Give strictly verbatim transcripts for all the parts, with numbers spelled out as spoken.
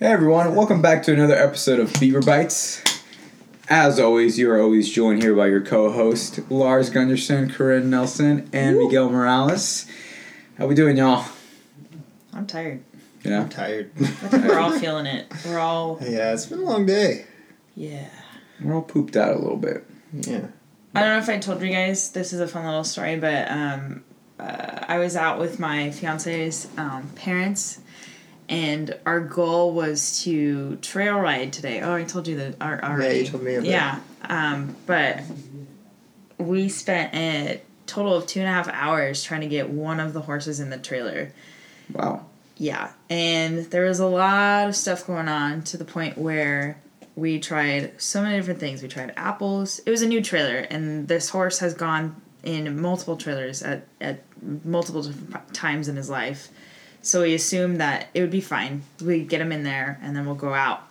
Hey everyone, welcome back to another episode of Beaver Bites. As always, you are always joined here by your co-host, Lars Gunderson, Corinne Nelson, and Woo. Miguel Morales. How we doing, y'all? I'm tired. Yeah? I'm tired. I think we're all feeling it. We're all... Yeah, it's been a long day. Yeah. We're all pooped out a little bit. Yeah. I don't know if I told you guys, this is a fun little story, but um, uh, I was out with my fiance's um, parents, and our goal was to trail ride today. Oh, I told you that already. Yeah, you told me about Yeah, um, but we spent a total of two and a half hours trying to get one of the horses in the trailer. Wow. Yeah, and there was a lot of stuff going on to the point where we tried so many different things. We tried apples. It was a new trailer, and this horse has gone in multiple trailers at, at multiple different times in his life. So we assumed that it would be fine. We'd get him in there, and then we'll go out.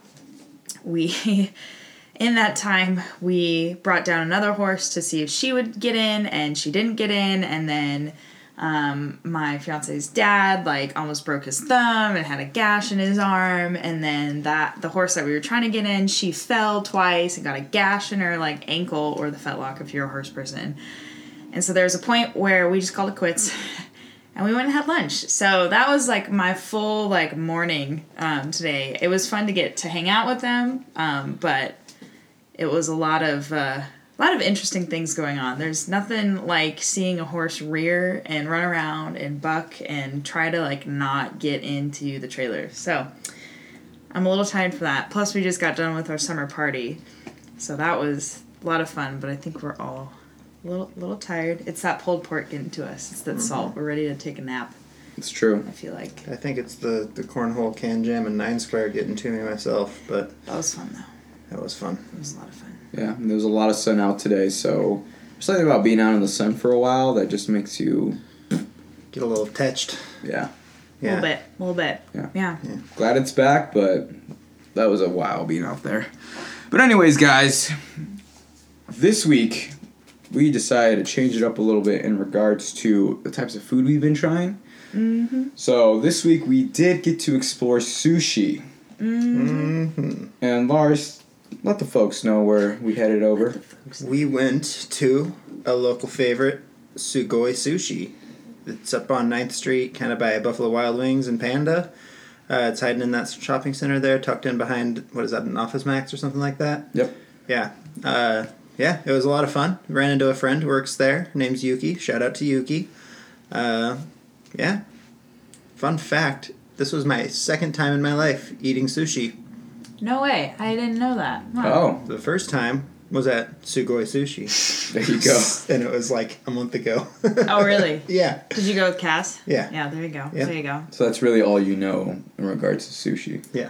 We, in that time, we brought down another horse to see if she would get in, and she didn't get in, and then... Um, my fiance's dad, like, almost broke his thumb and had a gash in his arm, and then that, the horse that we were trying to get in, she fell twice and got a gash in her, like, ankle, or the fetlock if you're a horse person. And so there was a point where we just called it quits, and we went and had lunch. So that was, like, my full, like, morning, um, today. It was fun to get to hang out with them, um, but it was a lot of, uh... A lot of interesting things going on. There's nothing like seeing a horse rear and run around and buck and try to like not get into the trailer. So I'm a little tired for that. Plus we just got done with our summer party. So that was a lot of fun, but I think we're all a little, little tired. It's that pulled pork getting to us. It's that mm-hmm. salt. We're ready to take a nap. It's true. I feel like. I think it's the, the cornhole, can jam, and nine square getting to me myself, but... That was fun though. That was fun. It was a lot of fun. Yeah, there was a lot of sun out today, so there's something about being out in the sun for a while that just makes you... Get a little touched. Yeah. Yeah. A little bit. A little bit. Yeah. Yeah. yeah. Glad it's back, but that was a while being out there. But anyways, guys, this week we decided to change it up a little bit in regards to the types of food we've been trying. Mm-hmm. So this week we did get to explore sushi. Mm-hmm. Mm-hmm. And Lars... Let the folks know where we headed over. We went to a local favorite, Sugoi Sushi. It's up on ninth Street, kind of by Buffalo Wild Wings and Panda. Uh, it's hiding in that shopping center there, tucked in behind, what is that, an Office Max or something like that? Yep. Yeah. Uh, yeah, it was a lot of fun. Ran into a friend who works there. Her name's Yuki. Shout out to Yuki. Uh, yeah. Fun fact, this was my second time in my life eating sushi. No way. I didn't know that. Wow. Oh. The first time was at Sugoi Sushi. There you go. And it was like a month ago. Oh, really? Yeah. Did you go with Cass? Yeah. Yeah, there you go. Yeah. There you go. So that's really all you know in regards to sushi. Yeah.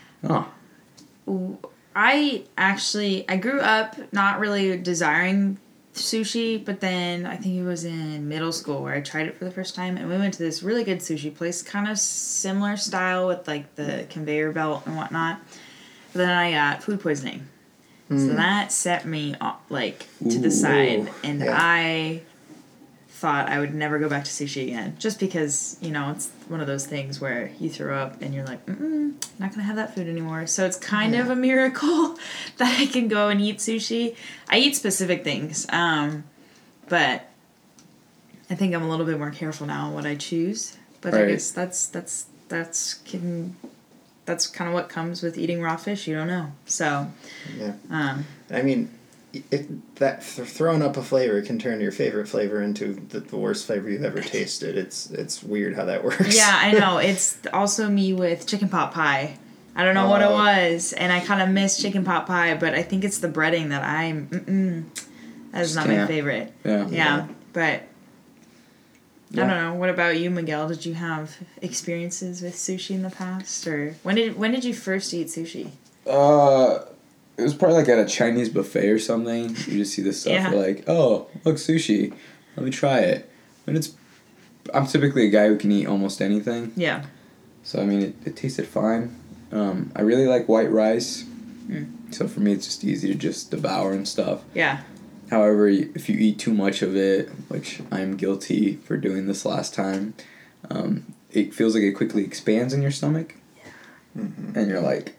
Oh. I actually, I grew up not really desiring sushi, but then I think it was in middle school where I tried it for the first time, and we went to this really good sushi place, kind of similar style with like the conveyor belt and whatnot. But then I got food poisoning. Mm. So that set me off, like, to Ooh, the side. And yeah. I thought I would never go back to sushi again. Just because, you know, it's one of those things where you throw up and you're like, mm-mm, not going to have that food anymore. So it's kind yeah. of a miracle that I can go and eat sushi. I eat specific things. Um, but I think I'm a little bit more careful now on what I choose. But right. I guess that's, that's, that's, can... That's kind of what comes with eating raw fish. You don't know. So, yeah. Um, I mean, it, that th- throwing up a flavor can turn your favorite flavor into the, the worst flavor you've ever tasted. It's it's weird how that works. Yeah, I know. It's also me with chicken pot pie. I don't know uh, what it was, and I kind of miss chicken pot pie, but I think it's the breading that I'm. Mm-mm, that is not my favorite. Yeah. Yeah, yeah. but. Yeah. I don't know. What about you, Miguel? Did you have experiences with sushi in the past, or when did when did you first eat sushi? Uh, it was probably like at a Chinese buffet or something. You just see this stuff, yeah. you're like, oh, look, sushi. Let me try it. And it's, I'm typically a guy who can eat almost anything. Yeah. So I mean, it, it tasted fine. Um, I really like white rice. Mm. So for me, it's just easy to just devour and stuff. Yeah. However, if you eat too much of it, which I'm guilty for doing this last time, um, it feels like it quickly expands in your stomach. Mm-hmm. and you're like,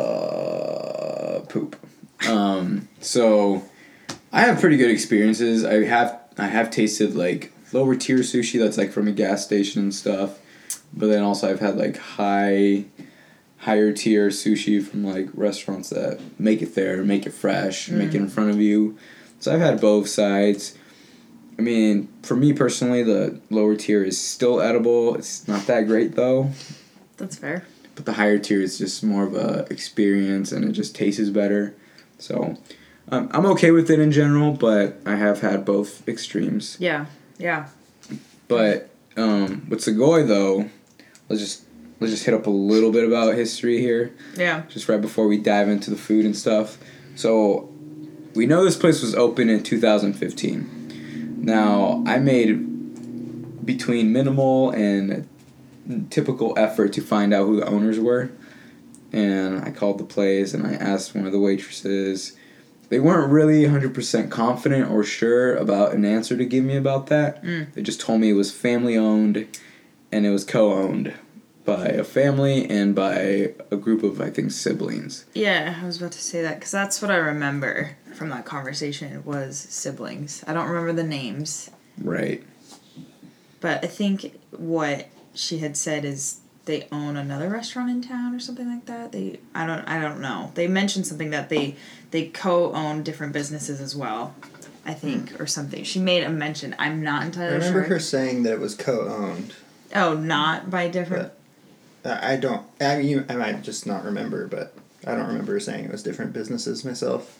uh, poop. Um, so I have pretty good experiences. I have I have tasted like lower tier sushi that's like from a gas station and stuff, but then also I've had like high, higher tier sushi from like restaurants that make it there, make it fresh, mm. make it in front of you. So I've had both sides. I mean, for me personally, the lower tier is still edible. It's not that great though. That's fair. But the higher tier is just more of a experience, and it just tastes better. So, um, I'm okay with it in general, but I have had both extremes. Yeah, yeah. But um, with Sugoi though, let's just let's just hit up a little bit about history here. Yeah. Just right before we dive into the food and stuff. So, we know this place was open in two thousand fifteen. Now, I made between minimal and typical effort to find out who the owners were. And I called the place and I asked one of the waitresses. They weren't really one hundred percent confident or sure about an answer to give me about that. Mm. They just told me it was family owned and it was co-owned by a family and by a group of, I think, siblings. Yeah, I was about to say that because that's what I remember from that conversation was siblings. I don't remember the names. Right. But I think what she had said is they own another restaurant in town or something like that. They I don't I don't know. They mentioned something that they they co-own different businesses as well, I think, mm. or something. She made a mention. I'm not entirely sure. I remember sure. her saying that it was co-owned. Oh, not by different. But I don't. I mean, I might just not remember, but I don't remember her saying it was different businesses myself.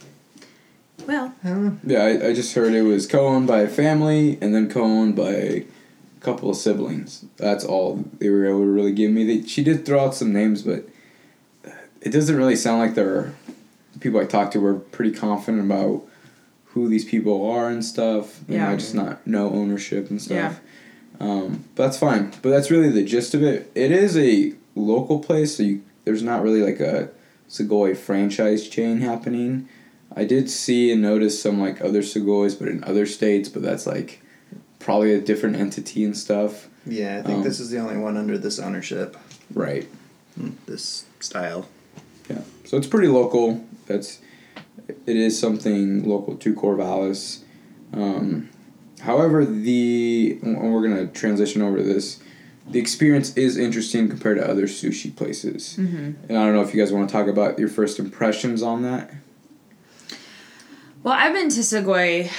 Well, I don't know. Yeah, I, I just heard it was co-owned by a family and then co-owned by a couple of siblings. That's all they were able to really give me. They, she did throw out some names, but it doesn't really sound like they're the people I talked to were pretty confident about who these people are and stuff. You yeah. know, just not no ownership and stuff. Yeah. Um, but that's fine. But that's really the gist of it. It is a local place, so you, there's not really like a Sugoi franchise chain happening. I did see and notice some like other Sugois, but in other states, but that's like probably a different entity and stuff. Yeah, I think um, this is the only one under this ownership. Right. This style. Yeah. So it's pretty local. That's it is something local to Corvallis. Um, however, the and we're gonna transition over to this. The experience is interesting compared to other sushi places. Mm-hmm. And I don't know if you guys want to talk about your first impressions on that. Well, I've been to Sugoi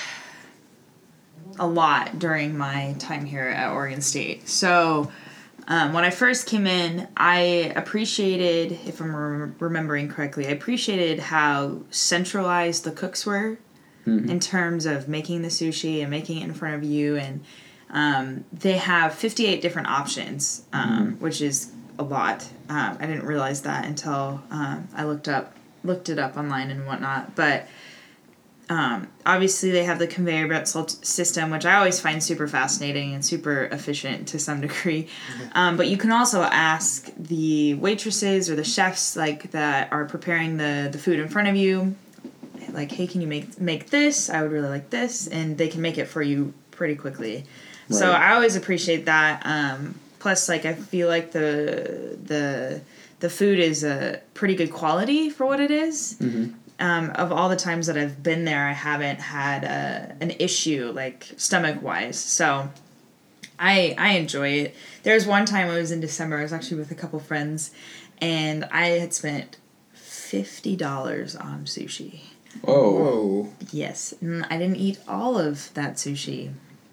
a lot during my time here at Oregon State. So um, when I first came in, I appreciated, if I'm re- remembering correctly, I appreciated how centralized the cooks were mm-hmm. in terms of making the sushi and making it in front of you. And um, they have fifty-eight different options, um, mm-hmm. which is a lot. Um, I didn't realize that until um, I looked up looked it up online and whatnot. But Um, obviously, they have the conveyor belt system, which I always find super fascinating and super efficient to some degree. Mm-hmm. Um, but you can also ask the waitresses or the chefs like that are preparing the, the food in front of you, like, hey, can you make make this? I would really like this, and they can make it for you pretty quickly. Right. So I always appreciate that. Um, plus, like, I feel like the the the food is a pretty good quality for what it is. Mm-hmm. Um, of all the times that I've been there, I haven't had a, an issue, like, stomach-wise. So I I enjoy it. There was one time, it was in December, I was actually with a couple friends, and I had spent fifty dollars on sushi. Whoa. Whoa. Yes. And I didn't eat all of that sushi.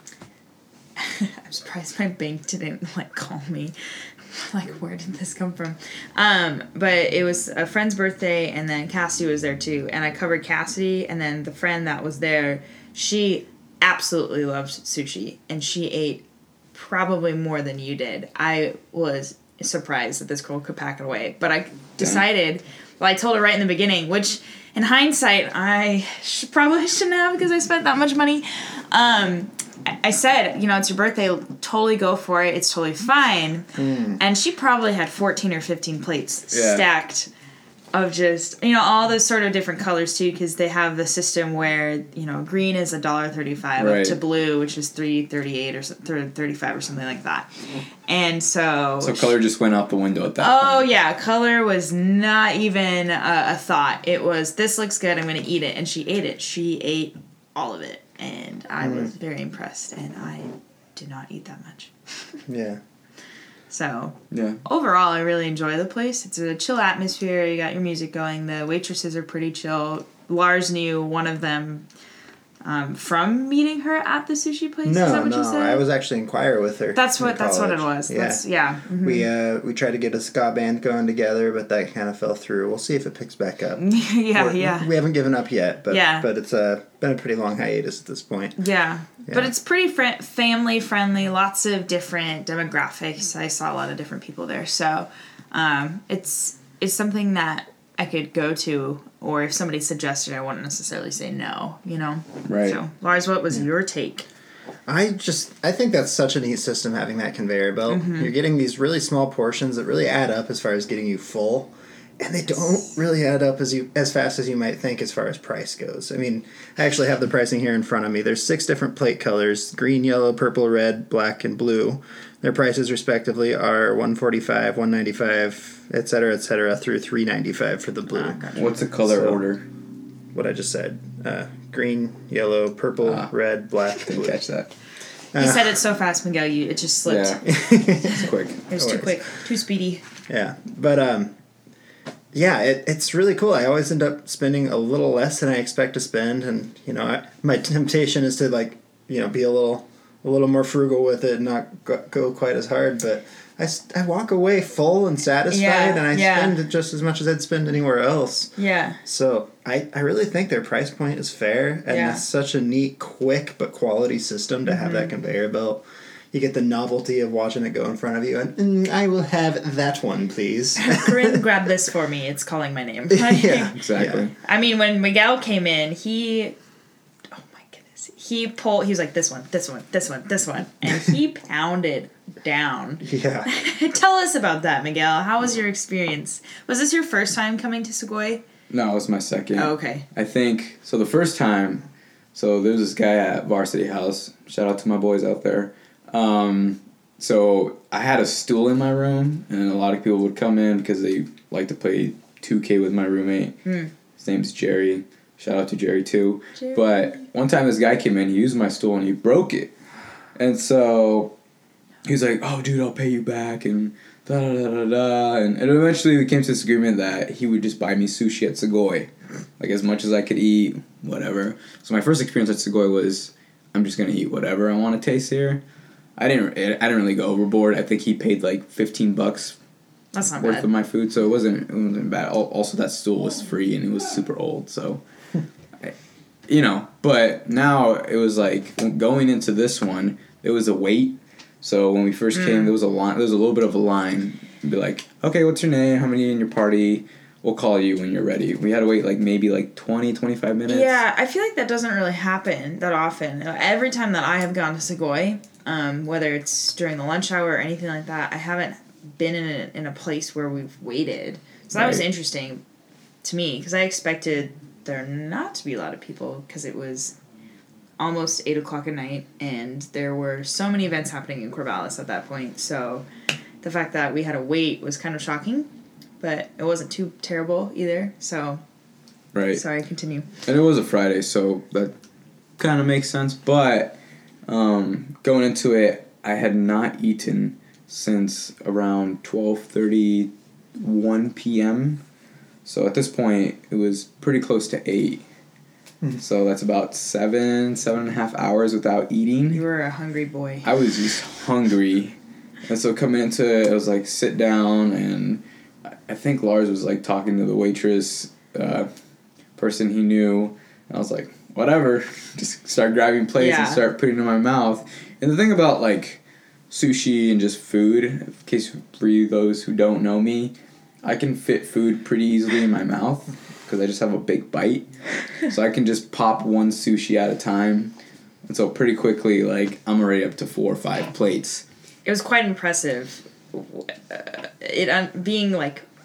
I'm surprised my bank didn't, like, call me. Like, where did this come from? Um, but it was a friend's birthday, and then Cassidy was there too. And I covered Cassidy, and then the friend that was there, she absolutely loved sushi, and she ate probably more than you did. I was surprised that this girl could pack it away. But I decided, well, I told her right in the beginning, which in hindsight, I should, probably shouldn't have because I spent that much money. Um... I said, you know, it's your birthday, totally go for it, it's totally fine. Mm. And she probably had fourteen or fifteen plates yeah. stacked of just, you know, all those sort of different colors too, because they have the system where, you know, green is a dollar thirty-five Right. up to blue, which is three thirty-eight or so- thirty-five or something like that. And so So color just went out the window at that Oh point. yeah, color was not even a, a thought. It was, this looks good, I'm going to eat it. And she ate it. She ate all of it. And I Mm. was very impressed. And I did not eat that much. Yeah. So Yeah. overall, I really enjoy the place. It's a chill atmosphere. You got your music going. The waitresses are pretty chill. Lars knew one of them um, from meeting her at the sushi place. Is that No, what no, you said? I was actually in choir with her. That's in what. That's what it college. was. Yeah. That's, yeah. Mhm. We uh we tried to get a ska band going together, but that kind of fell through. We'll see if it picks back up. yeah, We're- yeah. We haven't given up yet, but Yeah. but it's uh, been a pretty long hiatus at this point. Yeah. Yeah. But it's pretty fr- family friendly, lots of different demographics. I saw a lot of different people there. So um, it's it's something that I could go to, or if somebody suggested, I wouldn't necessarily say no, you know? Right. So, Lars, what was your take? I just I think that's such a neat system having that conveyor belt. Mm-hmm. You're getting these really small portions that really add up as far as getting you full, and they don't really add up as you as fast as you might think as far as price goes. I mean, I actually have the pricing here in front of me. There's six different plate colors: green, yellow, purple, red, black, and blue. Their prices respectively are one forty-five, one ninety-five, et cetera, et cetera, through three ninety-five for the blue. Ah, gotcha. What's the color So- order? What I just said: uh, green, yellow, purple, Ah. red, black, Didn't blue. catch that. You said it so fast, Miguel, you it just slipped. Yeah. It's quick. It was No too worries. quick, too speedy. Yeah, but um, yeah, it, it's really cool. I always end up spending a little less than I expect to spend, and you know, I, my temptation is to like, you know, be a little, a little more frugal with it, and not go, go quite as hard. But I, s- I walk away full and satisfied, Yeah, and I yeah. spend just as much as I'd spend anywhere else. Yeah. So I, I really think their price point is fair, and Yeah. it's such a neat, quick but quality system to have that conveyor belt. You get the novelty of watching it go in front of you, and mm, I will have that one, please. Corinne, grab this for me. It's calling my name. yeah, Exactly. I mean, when Miguel came in, he, oh my goodness, he pulled, he was like, this one, this one, this one, this one, and he pounded down. Yeah. Tell us about that, Miguel. How was your experience? Was this your first time coming to Segoy? No, it was my second. Oh, okay. I think so. The first time, so there was this guy at Varsity House. Shout out to my boys out there. Um, so I had a stool in my room, and a lot of people would come in because they like to play two K with my roommate. Hmm. His name's Jerry. Shout out to Jerry too. Jerry. But one time this guy came in, he used my stool and he broke it, and so he was like, "Oh, dude, I'll pay you back," and da da da da da. And, and eventually we came to this agreement that he would just buy me sushi at Segoy, like as much as I could eat, whatever. So my first experience at Segoy was, I'm just gonna eat whatever I want to taste here. I didn't. I didn't really go overboard. I think he paid like fifteen bucks That's not worth bad. of my food, so it wasn't. It wasn't bad. Al- Also, that stool was free and it was super old, so. I, you know, but now it was like going into this one. It was a wait. So when we first came, there was a line. There was a little bit of a line. It'd be like, okay, what's your name? How many in your party? We'll call you when you're ready. We had to wait like maybe like twenty, twenty-five minutes. Yeah, I feel like that doesn't really happen that often. Every time that I have gone to Segoy, um, whether it's during the lunch hour or anything like that, I haven't been in a, in a place where we've waited. So that was Right. interesting to me because I expected there not to be a lot of people because it was almost eight o'clock at night and there were so many events happening in Corvallis at that point. So the fact that we had to wait was kind of shocking, but it wasn't too terrible either. So Right. sorry, continue. And it was a Friday, so that kind of makes sense. But um, going into it, I had not eaten since around twelve thirty, one p.m. So at this point, it was pretty close to eight. So that's about seven, seven and a half hours without eating. You were a hungry boy. I was just hungry. And so coming into it, it was like sit down, and I think Lars was like talking to the waitress uh, person he knew. And I was like, whatever. Just start grabbing plates and Yeah. start putting it in my mouth. And the thing about like sushi and just food, in case for you those who don't know me, I can fit food pretty easily in my mouth because I just have a big bite. So I can just pop one sushi at a time. And so pretty quickly, like, I'm already up to four or five plates. It was quite impressive. Uh, it un- being like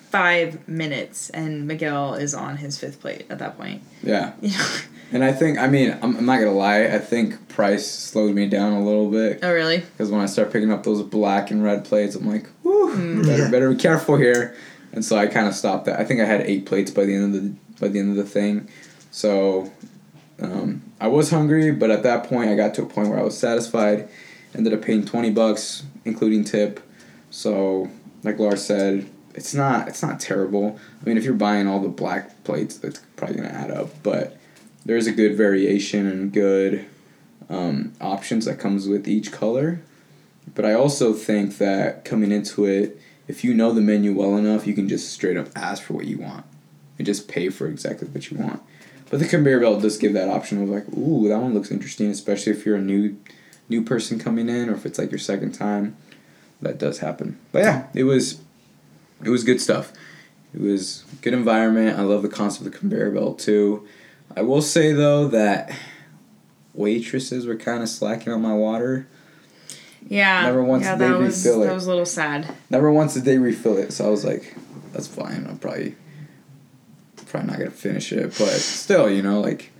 five minutes, and Miguel is on his fifth plate at that point. Yeah. You know? And I think, I mean, I'm, I'm not going to lie, I think price slowed me down a little bit. Oh, really? Because when I start picking up those black and red plates, I'm like, whoo, Mm. better, Yeah. better be careful here. And so I kind of stopped that. I think I had eight plates by the end of the by the end of the thing. So um, I was hungry, but at that point I got to a point where I was satisfied. Ended up paying twenty bucks, including tip. So like Lars said, it's not it's not terrible. I mean, if you're buying all the black plates, that's probably gonna add up. But there's a good variation and good um, options that comes with each color. But I also think that coming into it, if you know the menu well enough, you can just straight up ask for what you want and just pay for exactly what you want. But the conveyor belt does give that option of like, ooh, that one looks interesting, especially if you're a new new person coming in or if it's like your second time. That does happen. But yeah, it was it was good stuff. It was good environment. I love the concept of the conveyor belt too. I will say though that waitresses were kind of slacking on my water. Yeah. Never once yeah, did they that was, refill it. That was a little sad. Never once did they refill it, so I was like, that's fine. I'm probably probably not gonna finish it, but still, you know, like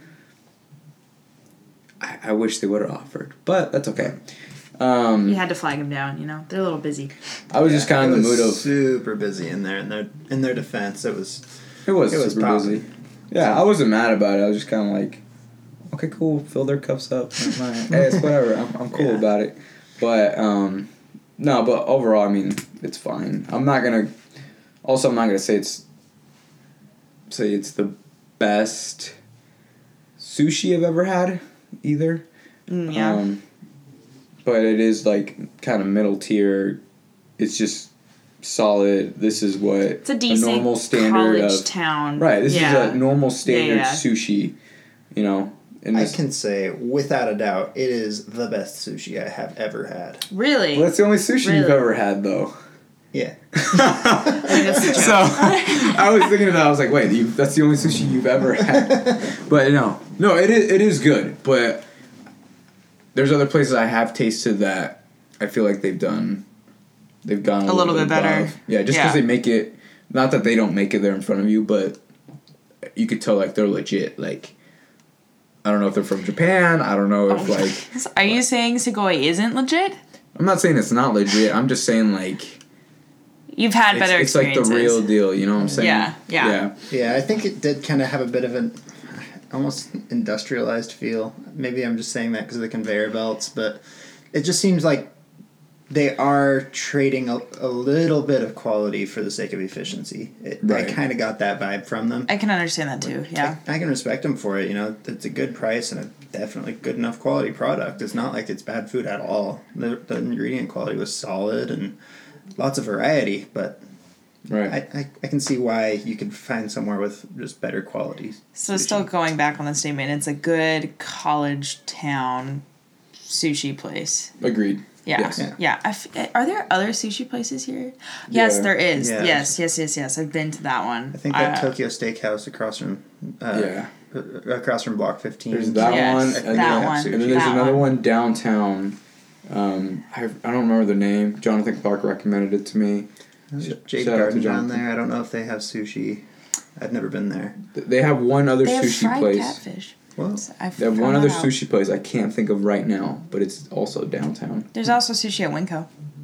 I, I wish they would have offered, but that's okay. Um, You had to flag them down, you know. They're a little busy. I was just kind of in it the was mood of super busy in there. In their in their defense, it was it was it was super popping. busy. Yeah, I wasn't mad about it. I was just kind of like, okay, cool, fill their cups up. Hey, it's whatever. I'm I'm cool Yeah. about it. But um, no, but overall, I mean, it's fine. I'm not gonna. Also, I'm not gonna say it's. Say it's the best sushi I've ever had, either. Mm, yeah. Um, but it is like kind of middle tier. It's just solid. This is what It's a decent normal standard college of town. right. This yeah. is a normal standard yeah. sushi. You know. And I this, can say without a doubt, it is the best sushi I have ever had. Really? well, that's the only sushi you've Really? ever had, though. Yeah. that's a joke. So I was thinking of that. I was like, wait, you, that's the only sushi you've ever had. But no, no, it is, it is good. But there's other places I have tasted that I feel like they've done, they've gone a, A little bit better. above. Yeah, just because Yeah. they make it, not that they don't make it there in front of you, but you could tell like they're legit. Like, I don't know if they're from Japan. I don't know if like. Are you saying Sugoi isn't legit? I'm not saying it's not legit. I'm just saying like. You've had It's, better it's like the experiences. real deal, you know what I'm saying? Yeah, yeah. Yeah. Yeah, I think it did kind of have a bit of an almost industrialized feel. Maybe I'm just saying that because of the conveyor belts, but it just seems like they are trading a, a little bit of quality for the sake of efficiency. It, Right. I kind of got that vibe from them. I can understand that too, yeah. I, I can respect them for it. You know, it's a good price and a definitely good enough quality product. It's not like it's bad food at all. The, the ingredient quality was solid and lots of variety, but Right. I, I, I can see why you could find somewhere with just better quality. So sushi. still going back on the statement, it's a good college town sushi place. Agreed. Yeah, Yes. yeah. Yeah. I f- are there other sushi places here? Yes, Yeah. there is. Yeah. Yes, yes, yes, yes. I've been to that one. I think that Uh, Tokyo Steakhouse across from uh, Yeah. uh, across from Block fifteen. There's that Yes, one. that And then, one, And then there's that another one. one downtown. Um, I, I don't remember the name. Jonathan Clark recommended it to me. There's Sh- Jade shout out to Garden down Jonathan. there. I don't know if they have sushi. I've never been there. Th- They have one other they have sushi fried place. catfish. Well, I've They have found one that other out. sushi place I can't think of right now, but it's also downtown. There's also sushi at Winco.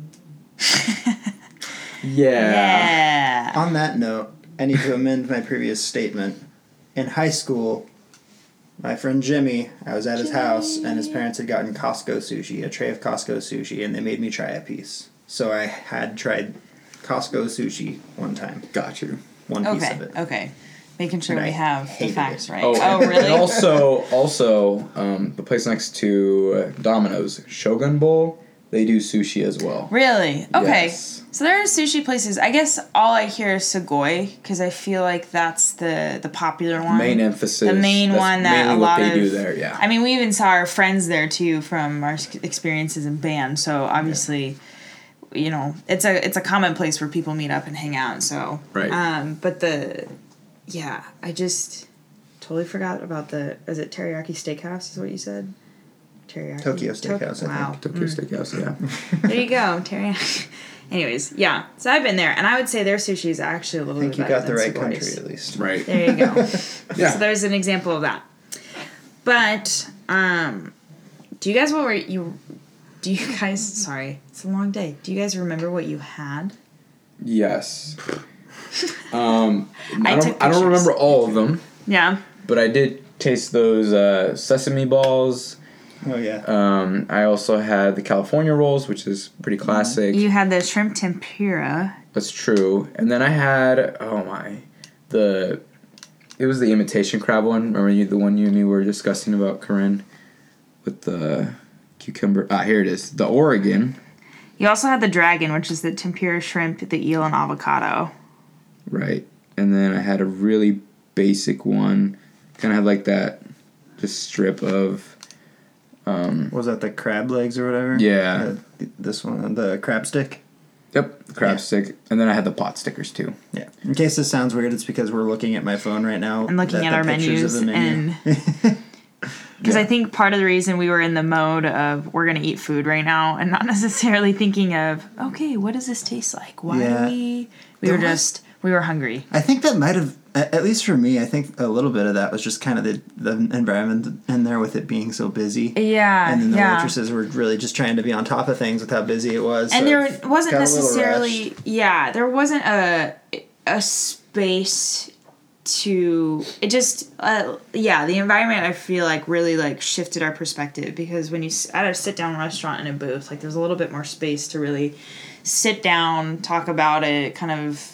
Yeah. Yeah. on that note, I need to amend my previous statement. In high school, my friend Jimmy, I was at his house, and his parents had gotten Costco sushi, a tray of Costco sushi, and they made me try a piece. So I had tried Costco sushi one time, Got you. one piece Okay, of it. okay. Making sure And we I have the hated facts it. right. Oh, Oh, and- really? And also, also, um, the place next to uh, Domino's, Shogun Bowl, they do sushi as well. Really? Okay. Yes. So there are sushi places. I guess all I hear is Sugoi because I feel like that's the the popular one. Main emphasis. The main That's one that mainly a what lot they of do there. Yeah. I mean, we even saw our friends there too from our s- experiences in band. So obviously, you know, it's a it's a common place where people meet up and hang out. So Right. Um, but the yeah, I just totally forgot about the. Is it Teriyaki Steakhouse? Is what you said? Teriyaki Tokyo Tok- Steakhouse, I think. Wow. Tokyo Steakhouse. Yeah. There you go, teriyaki. Anyways, yeah. So I've been there, and I would say their sushi is actually a little I think bit you better got the than right Sugoi's. country at least. Right. There you go. Yeah. So there's an example of that. But um, do you guys what were you? Do you guys? Sorry, it's a long day. Do you guys remember what you had? Yes. Um, I, I don't. took I don't pictures. remember all of them, Yeah. but I did taste those uh, sesame balls. Oh yeah. Um, I also had the California rolls, which is pretty classic. You had the shrimp tempura. That's true. And then I had oh my, the, it was the imitation crab one. Remember you the one you and me were discussing about, Corinne, with the cucumber. Ah, here it is. The Oregon. You also had the dragon, which is the tempura shrimp, the eel, and avocado. Right. And then I had a really basic one. Kind of had like that, just strip of. Um, Was that the crab legs or whatever? Yeah. Uh, this one, the crab stick. Yep, the crab Yeah. stick. And then I had the pot stickers too. Yeah. In case this sounds weird, it's because we're looking at my phone right now. And looking the- at the our pictures of menus the menu. Because Yeah. I think part of the reason we were in the mode of we're going to eat food right now and not necessarily thinking of, okay, what does this taste like? Why Yeah. do we... We There were was- just... We were hungry. I think that might have, a- at least for me, I think a little bit of that was just kind of the, the environment in there with it being so busy. Yeah, And then the yeah. waitresses were really just trying to be on top of things with how busy it was. And so there it wasn't got a little necessarily... rushed. Yeah, there wasn't a, a space to... It just... Uh, yeah, the environment, I feel like, really, like, shifted our perspective. Because when you... s- At a sit-down restaurant in a booth, like, there's a little bit more space to really sit down, talk about it, kind of...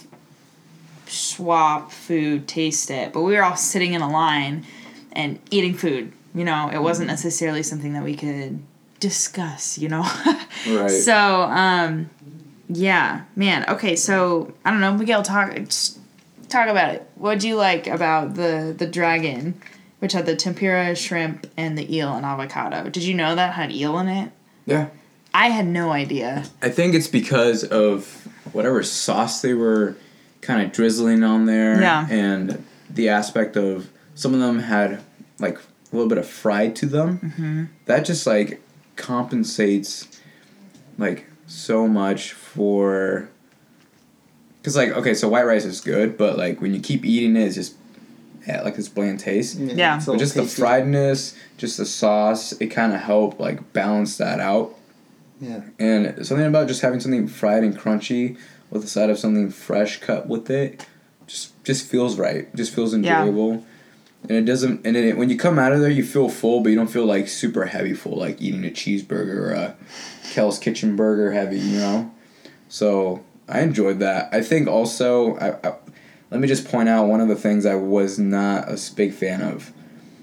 swap food, taste it. But we were all sitting in a line and eating food. You know, it wasn't necessarily something that we could discuss, you know? Right. So, um, yeah, man. Okay, so, I don't know, Miguel, talk just talk about it. What'd you like about the, the dragon, which had the tempura, shrimp, and the eel and avocado? Did you know that had eel in it? Yeah. I had no idea. I think it's because of whatever sauce they were kind of drizzling on there. Yeah. And the aspect of some of them had like a little bit of fried to them. Mm-hmm. That just like compensates like so much for. Because like, okay, so white rice is good, but like when you keep eating it, it's just yeah, like this bland taste. Yeah. it's a But little just the tasty. friedness, just the sauce, it kind of helped like balance that out. Yeah. And something about just having something fried and crunchy with the side of something fresh cut with it, just just feels right. Just feels Yeah. enjoyable. And it doesn't. And it, when you come out of there, you feel full, but you don't feel like super heavy full, like eating a cheeseburger or a Kel's Kitchen burger heavy. You know. So I enjoyed that. I think also, I, I, let me just point out one of the things I was not a big fan of.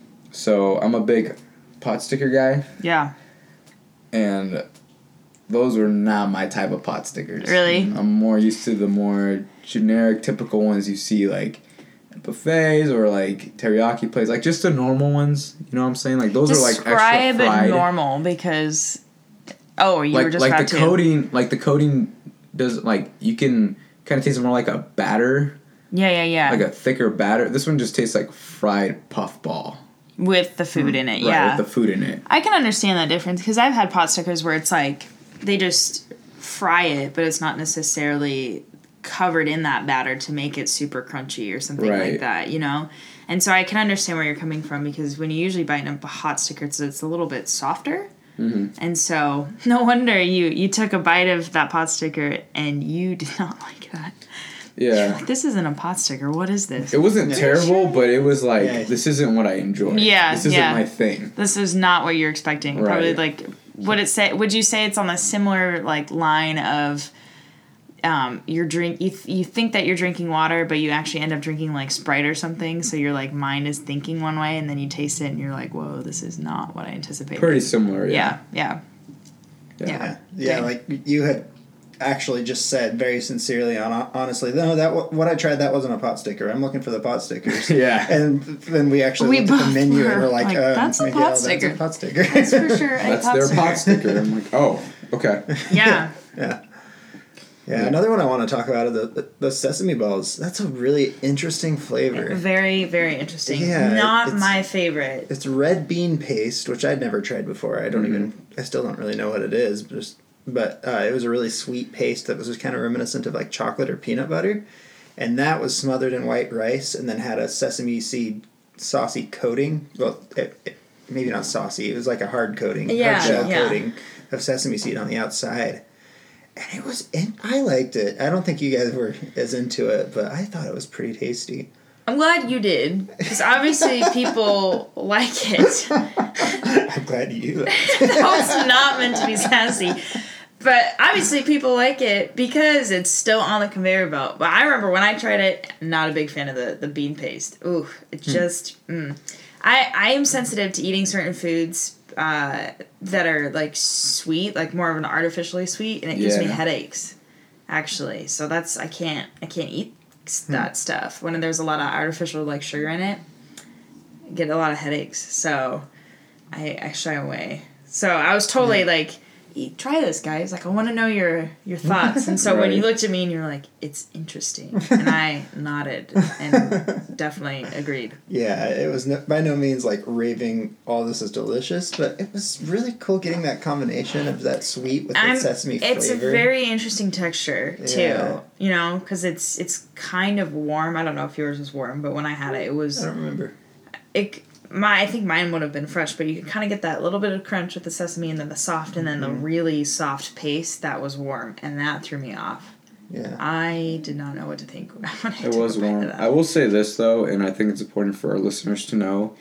So I'm a big pot sticker guy, Yeah. and those were not my type of pot stickers. Really? I'm more used to the more generic, typical ones you see like at buffets or like teriyaki places, like just the normal ones. You know what I'm saying? Like those are like extra Describe fried. normal because... Oh, you were like just like about the to. coating, like the coating does like you can kind of taste more like a batter, Yeah, yeah, yeah. like a thicker batter. This one just tastes like fried puff ball. With the food in it, Right, yeah. with the food in it. I can understand that difference because I've had pot stickers where it's like they just fry it, but it's not necessarily covered in that batter to make it super crunchy or something Right. like that, you know? And so I can understand where you're coming from because when you usually bite into a hot sticker, it's, it's a little bit softer. Mm-hmm. And so no wonder you, you took a bite of that pot sticker and you did not like that. Yeah. This isn't a pot sticker. What is this? It wasn't Yeah. terrible, but it was like, Yeah. this isn't what I enjoy. Yeah, This isn't yeah. my thing. This is not what you're expecting. Right. Probably like would it say would you say it's on the similar like line of um you're drink you, th- you think that you're drinking water but you actually end up drinking like Sprite or something, so your like mind is thinking one way and then you taste it and you're like, whoa, this is not what I anticipated. Pretty similar, yeah. yeah, yeah. Yeah. Yeah. Yeah, Okay. like you had actually just said very sincerely, hon- honestly, no, that wa- what I tried, that wasn't a pot sticker. I'm looking for the pot stickers. Yeah. And then we actually We looked at the both menu and were we're like, like, um, that's a Miguel, pot that's sticker. a pot sticker. That's for sure. a That's pot their sticker. pot sticker. I'm like, oh, okay. Yeah. Yeah. Yeah, Yeah. another one I want to talk about are the, the, the sesame balls. That's a really interesting flavor. Very, very interesting. Yeah, Not it's- my favorite. It's red bean paste, which I'd never tried before. I don't Mhm. even, I still don't really know what it is, but just but uh, it was a really sweet paste that was just kind of reminiscent of like chocolate or peanut butter. And that was smothered in white rice and then had a sesame seed saucy coating. Well, it, it, maybe not saucy. It was like a hard coating, Yeah, hard shell yeah. coating of sesame seed on the outside. And it was, in, I liked it. I don't think you guys were as into it, but I thought it was pretty tasty. I'm glad you did, because obviously people like it. I'm glad you liked it. That was not meant to be sassy. But obviously people like it because it's still on the conveyor belt. But I remember when I tried it, not a big fan of the, the bean paste. Ooh, it just... Mm. I, I am sensitive to eating certain foods uh, that are, like, sweet, like more of an artificially sweet, and it gives Yeah. me headaches, actually. So that's... I can't I can't eat that stuff. When there's a lot of artificial, like, sugar in it, I get a lot of headaches. So I, I shy away. So I was totally, like... Eat, try this, guys. Like, I want to know your your thoughts. And so when you Right. looked at me and you're like, it's interesting, and I nodded and definitely agreed. Yeah, it was no, by no means like raving all this is delicious, but it was really cool getting that combination of that sweet with the I'm- sesame flavor. It's a very interesting texture too. Yeah. You know, because it's it's kind of warm. I don't know if yours was warm, but when I had it, it was I don't remember. it. My I think mine would have been fresh, but you could kind of get that little bit of crunch with the sesame, and then the soft, and then the really soft paste that was warm, and that threw me off. Yeah. I did not know what to think when I It took was a bite of warm. that. I will say this though, and I think it's important for our listeners to know.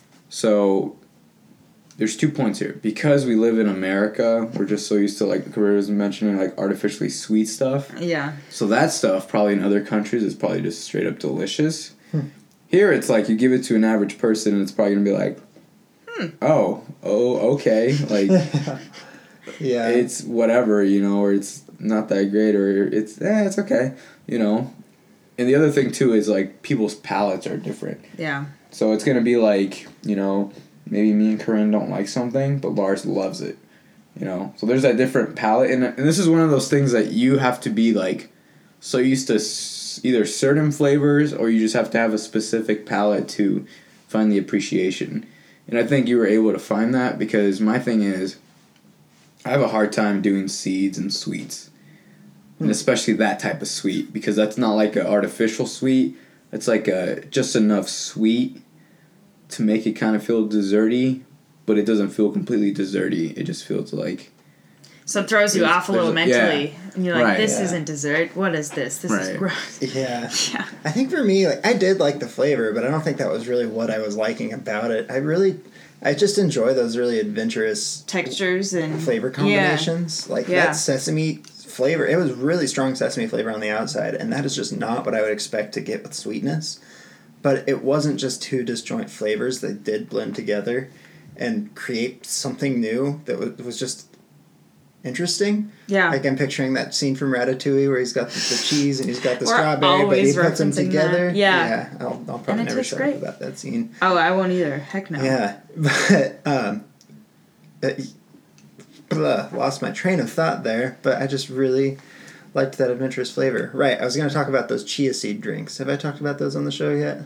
So, there's two points here. Because we live in America, we're just so used to, like Carrera was mentioning, like artificially sweet stuff. Yeah. So that stuff, probably in other countries, is probably just straight up delicious. Here, it's like you give it to an average person, and it's probably gonna be like, Hmm. oh, oh, okay, like Yeah. it's whatever, you know, or it's not that great, or it's eh, it's okay, you know. And the other thing too is like people's palates are different. Yeah. So it's gonna be like, you know, maybe me and Corinne don't like something, but Lars loves it. You know? So there's that different palate, and, and this is one of those things that you have to be like so used to s- either certain flavors, or you just have to have a specific palate to find the appreciation. And I think you were able to find that, because my thing is I have a hard time doing seeds and sweets. And especially that type of sweet, because that's not like an artificial sweet. It's like a just enough sweet to make it kind of feel desserty, but it doesn't feel completely desserty. It just feels like... So it throws you There's- off a little there's a- yeah. mentally. And you're like, Right, this yeah. isn't dessert. What is this? This is Right. gross. Yeah. Yeah. I think for me, like I did like the flavor, but I don't think that was really what I was liking about it. I really, I just enjoy those really adventurous Textures and flavor combinations. Like Yeah. that sesame flavor, it was really strong sesame flavor on the outside, and that is just not what I would expect to get with sweetness. But it wasn't just two disjoint flavors. They did blend together and create something new that was, was just interesting. Yeah. Like I'm picturing that scene from Ratatouille where he's got the, the cheese and he's got the We're strawberry, but he always puts them referencing that. together. Yeah. Yeah. I'll, I'll probably And it never tastes shut great. up about that scene. Oh, I won't either. Heck no. Yeah. But, um, uh, blah, lost my train of thought there, but I just really liked that adventurous flavor. Right. I was going to talk about those chia seed drinks. Have I talked about those on the show yet?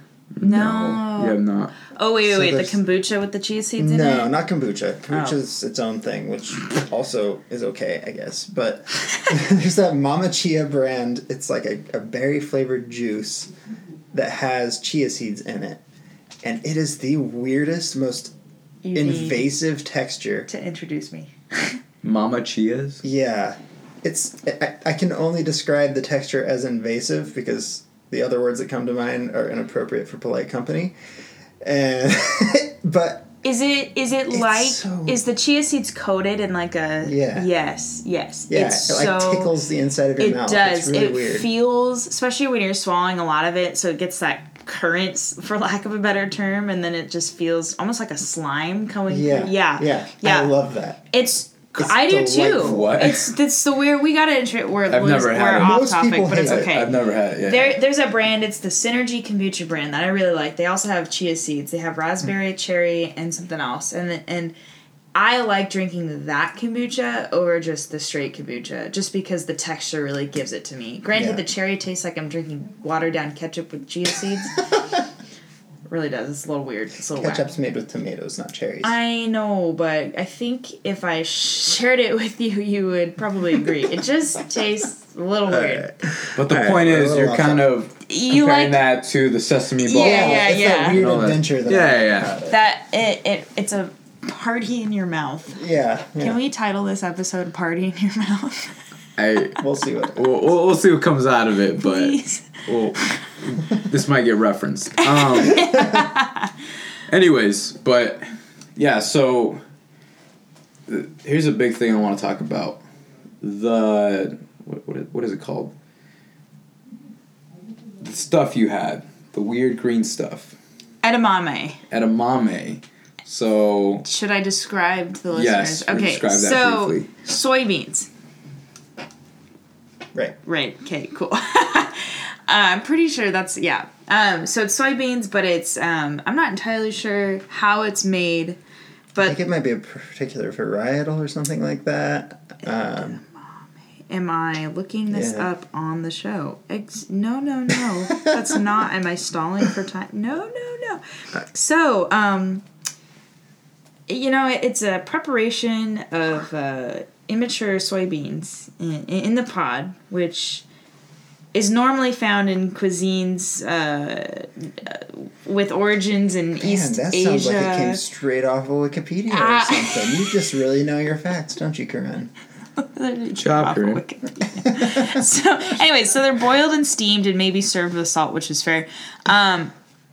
No. You have not. Oh, wait, wait, So wait. The there's- kombucha with the chia seeds in No, it? not kombucha. Kombucha Oh. is its own thing, which also is okay, I guess. But there's that Mama Chia brand. It's like a, a berry flavored juice that has chia seeds in it. And it is the weirdest, most You need invasive texture. to introduce me. Mama Chia's? Yeah. It's I, I can only describe the texture as invasive because the other words that come to mind are inappropriate for polite company. And but Is it is it It's like so- is the chia seeds coated in like a Yeah. yes yes yeah, it's it like so tickles the inside of your it mouth. does It's really it weird. feels especially when you're swallowing a lot of it, so it gets that currents, for lack of a better term, and then it just feels almost like a slime coming yeah, through. yeah yeah, yeah I love that. it's, It's I do too. delightful. What? It's it's the weird. We gotta intro. We're I've lose- never had we're it. off Most topic, people but it's hate it. okay. I've never had it, yeah. There, there's a brand. It's the Synergy Kombucha brand that I really like. They also have chia seeds. They have raspberry, cherry, and something else. And and I like drinking that kombucha over just the straight kombucha, just because the texture really gives it to me. Granted, Yeah. the cherry tastes like I'm drinking watered down ketchup with chia seeds. really does. It's a little weird. It's a little Ketchup's whack. made with tomatoes, not cherries. I know, but I think if I shared it with you, you would probably agree. It just tastes a little weird. Alright. But the Alright, point we're a is, little you're off kind topic. of You comparing like that to the sesame ball. Yeah, yeah, it's yeah. that weird And all that. adventure that Yeah, I like yeah. about it. that it, it it's a party in your mouth. Yeah, yeah. Can we title this episode "Party in Your Mouth"? I, We'll see what. we'll, we'll we'll see what comes out of it, but Please. well, this might get referenced. Um, anyways, but yeah, so uh, here's a big thing I want to talk about. The what what is, what is it called? The stuff you had, the weird green stuff, Edamame. edamame. So Should I describe to the Yes, listeners? Okay, describe that so briefly. soybeans. Right. Right. Okay. Cool. uh, I'm pretty sure that's yeah. Um, so it's soybeans, but it's um, I'm not entirely sure how it's made, I but think it might be a particular varietal or something like that. Um, am I looking this Yeah. up on the show? Ex- no, no, no. That's not. Am I stalling for time? No, no, no. So, um, you know, it, it's a preparation of uh, immature soybeans in, in the pod, which is normally found in cuisines uh, with origins in man, East that Asia. sounds like it came straight off of Wikipedia Ah. or something. You just really know your facts, don't you, Corinne? Job, Corinne. So, anyway, so they're boiled and steamed and maybe served with salt, which is fair. Um,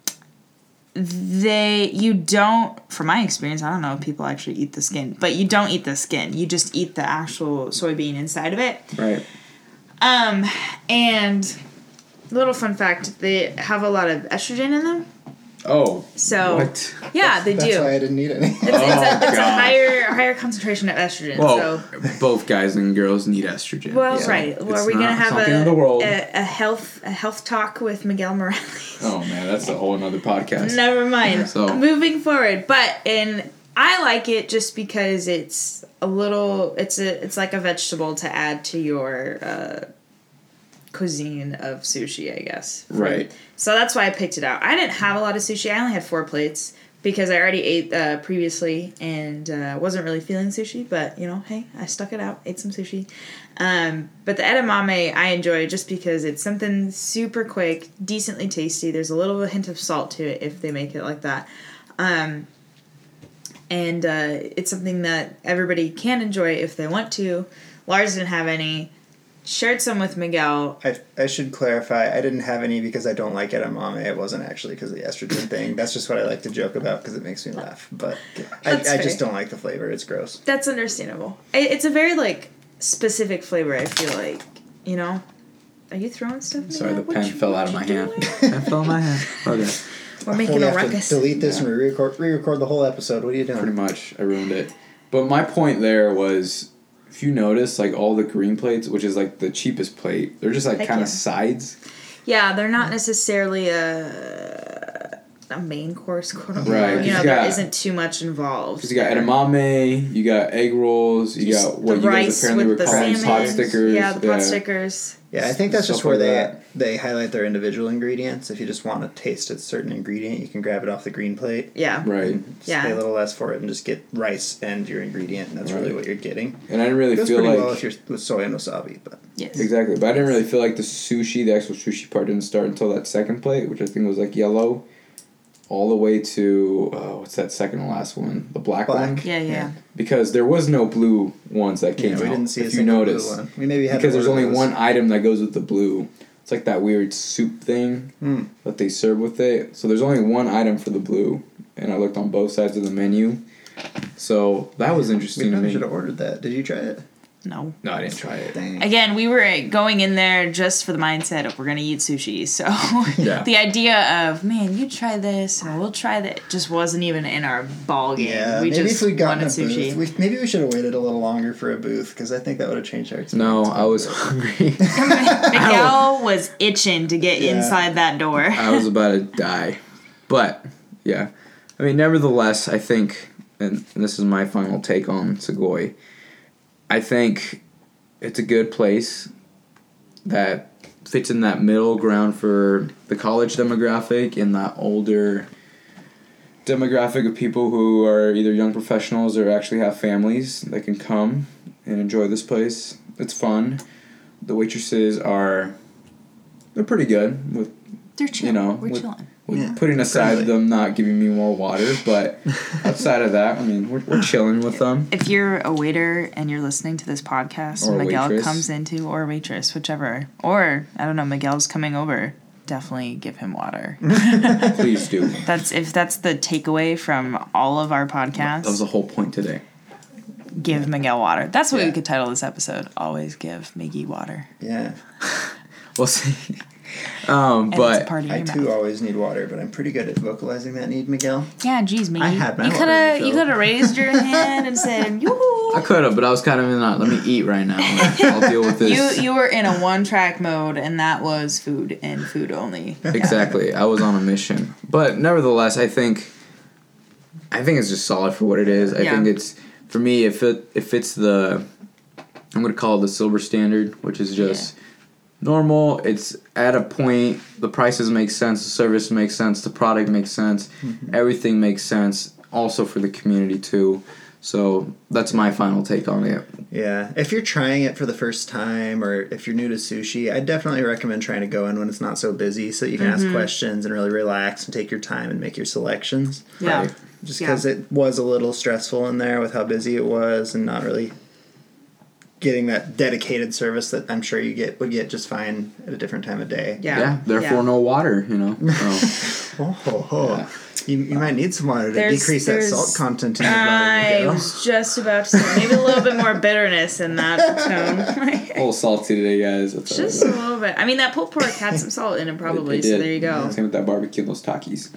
they, you don't, from my experience, I don't know if people actually eat the skin, but you don't eat the skin. You just eat the actual soybean inside of it. right. Um, and little fun fact, they have a lot of estrogen in them. Oh. So, What? yeah, they That's do. why I didn't need any. It's, it's, a, it's a God. higher higher concentration of estrogen. Well, so. both guys and girls need estrogen. Well, Yeah. right. Well, It's are we gonna not have something a, of the world. a a health a health talk with Miguel Morales? Oh man, that's a whole another podcast. Never mind. So- Moving forward, but in I like it just because it's a little. It's a it's like a vegetable to add to your uh, cuisine of sushi, I guess. Right. So that's why I picked it out. I didn't have a lot of sushi. I only had four plates because I already ate uh, previously and uh, wasn't really feeling sushi. But, you know, hey, I stuck it out, ate some sushi. Um, but the edamame I enjoy just because it's something super quick, decently tasty. There's a little hint of salt to it if they make it like that. Um, and uh, it's something that everybody can enjoy if they want to. Lars didn't have any. Shared some with Miguel. I, I should clarify, I didn't have any because I don't like edamame. It wasn't actually because of the estrogen thing. That's just what I like to joke about because it makes me laugh. But I, That's I just fair. don't like the flavor. It's gross. That's understandable. It, it's a very, like, specific flavor, I feel like. You know? Are you throwing stuff? Sorry, the Miguel? pen What you- fell what out of you my hand. doing? Pen fell in my hand. Okay. We're making we a have ruckus. to delete this Yeah. and re-record, re-record the whole episode. What are you doing? Pretty much, I ruined it. But my point there was, if you notice, like all the green plates, which is like the cheapest plate, they're just like Heck kind yeah. of sides. Yeah, they're not necessarily a, a main course, quote unquote. Right, You 'cause know, you there got- isn't too much involved. Because you got edamame, you got egg rolls, you Just got what the you guys rice apparently with were the calling salmon. pot stickers. Yeah, the pot stickers. Yeah, I think that's Stuff just where like they that. they highlight their individual ingredients. If you just want to taste a certain ingredient, you can grab it off the green plate. Yeah. Right. Just Yeah. pay a little less for it and just get rice and your ingredient, and that's really Right. what you're getting. And I didn't really It goes feel pretty like well if you're with soy and wasabi, but Yes. exactly, but I didn't really feel like the sushi, the actual sushi part, didn't start until that second plate, which I think was like yellow, all the way to uh, what's that second to last one, the black, Black. one, Yeah, yeah. Yeah. because there was no blue ones that came yeah, out. we didn't see a if you single blue notice, one. We maybe had because to there's order only those. one item that goes with the blue. It's like that weird soup thing Hmm. that they serve with it. So there's only one item for the blue, and I looked on both sides of the menu. So that was We interesting to probably me. should have ordered that. Did you try it? No. No, I didn't try it. Dang. Again, we were going in there just for the mindset of we're gonna eat sushi. So Yeah. the idea of man, you try this and we'll try that just wasn't even in our ball game. Yeah, we maybe just if we'd gotten wanted a sushi. booth, we, maybe we should have waited a little longer for a booth because I think that would have changed our experience. No, a I was little hungry. Miguel was itching to get Yeah. inside that door. I was about to die. But, yeah. I mean, nevertheless, I think, and this is my final take on Sugoi, I think it's a good place that fits in that middle ground for the college demographic and that older demographic of people who are either young professionals or actually have families that can come and enjoy this place. It's fun. The waitresses are, they're pretty good with, They're chilling. you know, We're with, chilling. with Yeah, putting aside friendly. them not giving me more water, but outside of that, I mean, we're, we're chilling with them. If you're a waiter and you're listening to this podcast, Or a and Miguel waitress. comes into, or a waitress, whichever, or I don't know, Miguel's coming over, definitely give him water. Please do. That's if that's the takeaway from all of our podcasts. That was the whole point today. Give Miguel water. That's what Yeah. we could title this episode. Always give Miggy water. Yeah. We'll see. Um, And it's but a party in I your too mouth. always need water, but I'm pretty good at vocalizing that need, Miguel. Yeah, geez, Miggy. I had my you water could have refilled. you could have raised your hand and said, "Yoo." I could have, but I was kind of in that. Let me eat right now. Like, I'll deal with this. You you were in a one track mode, and that was food and food only. Exactly. I was on a mission, but nevertheless, I think, I think it's just solid for what it is. I Yeah. think it's for me. If it if it's the, I'm gonna call it the silver standard, which is just normal. It's at a point. The prices make sense. The service makes sense. The product makes sense. Mm-hmm. Everything makes sense. Also for the community too. So that's my final take on it. Yeah. If you're trying it for the first time or if you're new to sushi, I definitely recommend trying to go in when it's not so busy so you can ask questions and really relax and take your time and make your selections. Yeah. Right. Just Yeah. because it was a little stressful in there with how busy it was and not really getting that dedicated service that I'm sure you get would get just fine at a different time of day. Yeah. Yeah. Therefore, Yeah. no water. You know. So. Oh, ho, ho. Yeah. You, you might need some water to There's- decrease that there's- salt content in your I body. Miguel. was just about to say maybe a little bit more bitterness in that tone. A little salty today, guys. That's all Just a right. little bit. I mean, that pulled pork had some salt in it, probably. It So did. there you go. Same with that barbecue and those Takis.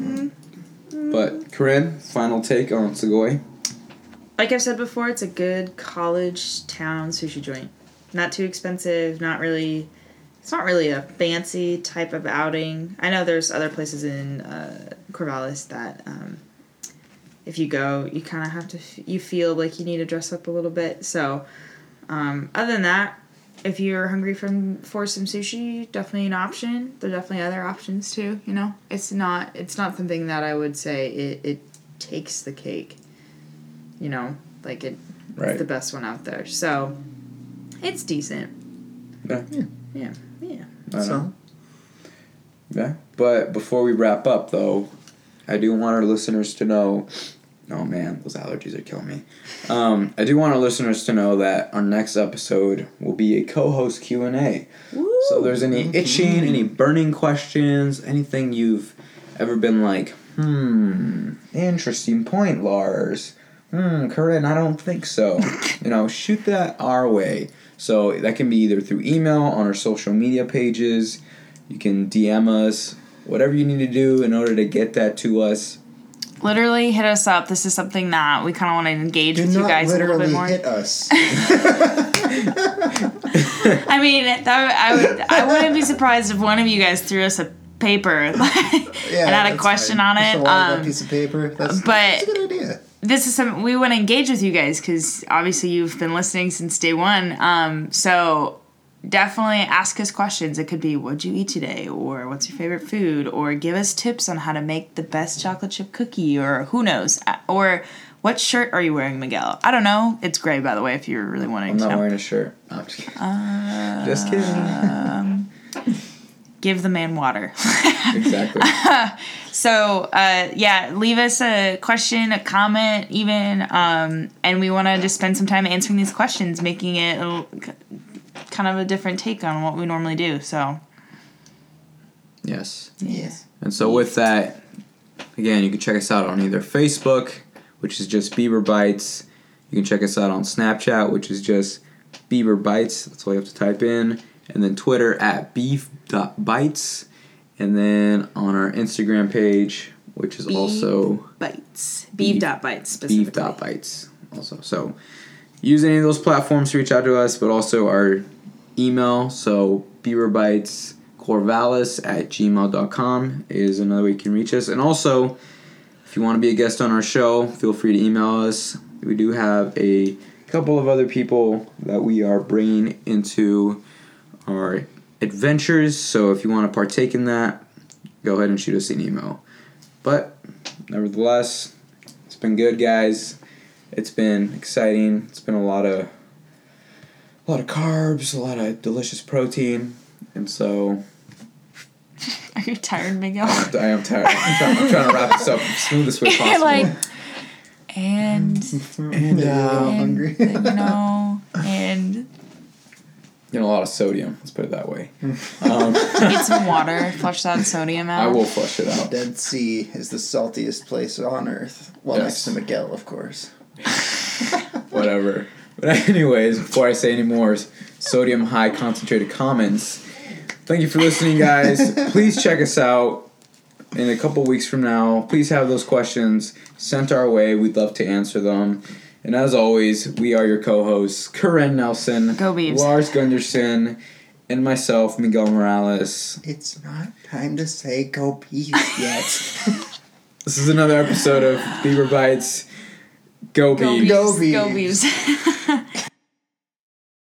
Mm-hmm. But Corinne, final take on Sugoi. Like I've said before, it's a good college town sushi joint. Not too expensive. Not really. It's not really a fancy type of outing. I know there's other places in uh, Corvallis that, um, if you go, you kind of have to. F- you feel like you need to dress up a little bit. So, um, other than that, if you're hungry from for some sushi, definitely an option. There are definitely other options too. You know, it's not. It's not something that I would say it it takes the cake. You know, like it, Right. it's the best one out there. So, it's decent. Yeah. Yeah, yeah. I know. So, Yeah. But before we wrap up, though, I do want our listeners to know. Oh man, those allergies are killing me. Um, I do want our listeners to know that our next episode will be a co-host Q and A. So if there's any itching, any burning questions, anything you've ever been like, hmm, interesting point, Lars. Hmm, Corinne, I don't think so. You know, shoot that our way. So that can be either through email, on our social media pages. You can D M us, whatever you need to do in order to get that to us. Literally hit us up. This is something that we kind of want to engage do with you not guys a little literally bit more. hit us. I mean, that, I would, I wouldn't be surprised if one of you guys threw us a paper and had a that's question fine. on Just it. a long Um, piece of paper. That's, but- that's a good idea. this is something we want to engage with you guys because obviously you've been listening since day one. Um, so definitely ask us questions. It could be, what'd you eat today? Or what's your favorite food? Or give us tips on how to make the best chocolate chip cookie, or who knows? Uh, Or what shirt are you wearing, Miguel? I don't know. It's gray, by the way, if you're really wanting I'm to not know. wearing a shirt. No, I'm just kidding. Uh, just kidding. Give the man water. Exactly. So, uh, yeah, leave us a question, a comment, even, um, and we want to just spend some time answering these questions, making it a, l- kind of a different take on what we normally do. So, Yes. Yes. And so with that, again, you can check us out on either Facebook, which is just Bieber Bites. You can check us out on Snapchat, which is just Bieber Bites. That's all you have to type in. And then Twitter at beef.bites. And then on our Instagram page, which is Beef also bites. Beef- Beef dot bites specifically. beef.bites also. So use any of those platforms to reach out to us, but also our email. So Bieber Bites Corvallis at gmail dot com is another way you can reach us. And also, if you want to be a guest on our show, feel free to email us. We do have a couple of other people that we are bringing into our adventures. So if you want to partake in that, go ahead and shoot us an email. But nevertheless, it's been good, guys. It's been exciting. It's been a lot of a lot of carbs, a lot of delicious protein, and so. Are you tired, Miguel? I am tired. I'm trying, I'm trying to wrap this up as smoothest way possible. like, and and uh, and, hungry. you know, and You know, a lot of sodium. Let's put it that way. Um, get some water, flush that sodium out. I will flush it out. Dead Sea is the saltiest place on Earth. Well, Yes. next to Miguel, of course. Whatever. But anyways, before I say any more sodium high concentrated comments, thank you for listening, guys. Please check us out in a couple weeks from now. Please have those questions sent our way. We'd love to answer them. And as always, we are your co-hosts, Karen Nelson, Go Beavs. Lars Gunderson, and myself, Miguel Morales. It's not time to say go Beavs yet. This is another episode of Beaver Bites. Go Go Beavs. Beavs. Go Go Beavs. Beavs.